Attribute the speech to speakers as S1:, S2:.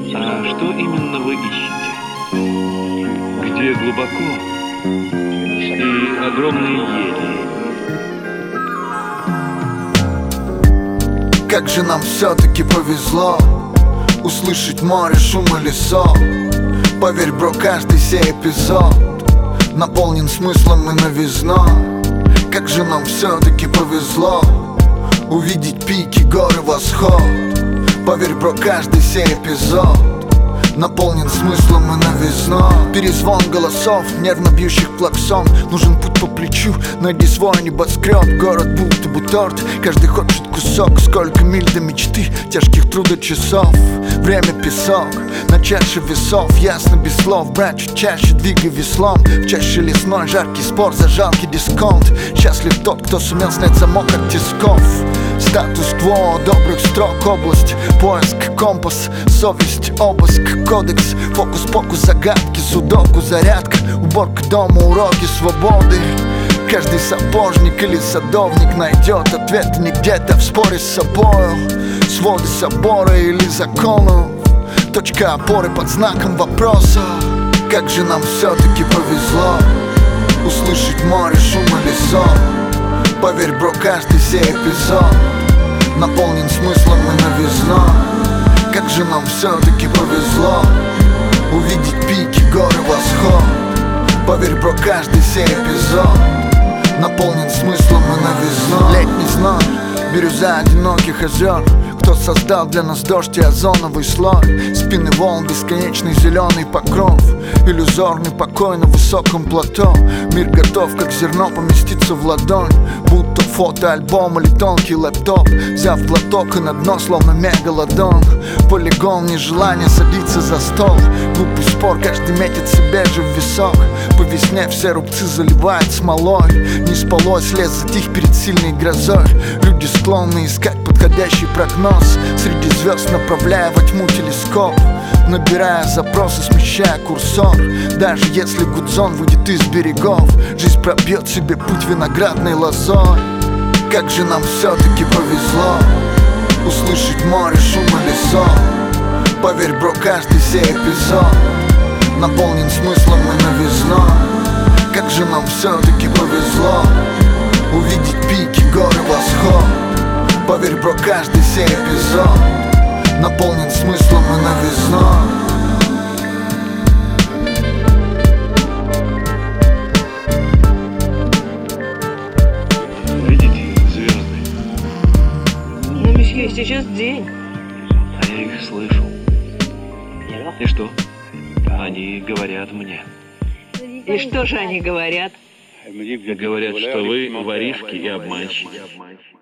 S1: А что именно вы ищете? Где глубоко и огромные ели?
S2: Как же нам все-таки повезло услышать море, шум и лесов. Поверь, бро, каждый сей эпизод наполнен смыслом и новизной. Как же нам все-таки повезло увидеть пики, горы, восход. Поверь, бро, каждый сей эпизод наполнен смыслом и новизной. Перезвон голосов, нервно бьющих клаксон. Нужен путь по плечу, найди свой небоскреб. Город будто бы торт, каждый хочет кусок. Сколько миль до мечты, тяжких трудочасов. Время песок, на чаше весов. Ясно без слов, брать чуть чаще, двигай веслом. В чаще лесной, жаркий спор за жалкий дисконт. Счастлив тот, кто сумел снять замок от тисков. Статус-кво, добрых строк, область, поиск, компас, совесть, обыск, кодекс, фокус-покус, загадки, судоку, зарядка, уборка дома, уроки свободы. Каждый сапожник или садовник найдет ответы не где-то в споре с собою. Своды собора или законов, точка опоры под знаком вопроса. Как же нам все-таки повезло услышать море, шум и лесов. Поверь, бро, каждый сей эпизод наполнен смыслом и новизной. Как же нам все-таки повезло увидеть пики, горы, восход. Поверь, бро, каждый сей эпизод наполнен смыслом и новизной. Летний зной, бирюза одиноких озер. Кто создал для нас дождь и озоновый слой? Спины волн, бесконечный зеленый покров. Иллюзорный покой на высоком плато. Мир готов, как зерно, поместиться в ладонь. Будто фотоальбом или тонкий лэптоп. Взяв глоток и на дно, словно мегалодон. Полигон, нежелание садиться за стол. Глупый спор, каждый метит себе же в висок. По весне все рубцы заливает смолой. Не спалось, лес затих перед сильной грозой. Люди склонны искать подходящий прогноз среди звезд, направляя во тьму телескоп. Набирая запросы, смещая курсор. Даже если Гудзон выйдет из берегов, жизнь пробьет себе путь виноградной лозой. Как же нам все-таки повезло услышать море, шум и лесов. Поверь, бро, каждый сей эпизод наполнен смыслом и новизной. Как же нам все-таки повезло увидеть пики, горы, восход. Поверь, бро, каждый сей эпизод наполнен смыслом и новизной.
S1: Видите звезды?
S3: Но, месье, сейчас день.
S1: А я их слышу. И что? Они говорят мне.
S3: И что же они говорят?
S1: Говорят, что вы воришки и обманщики.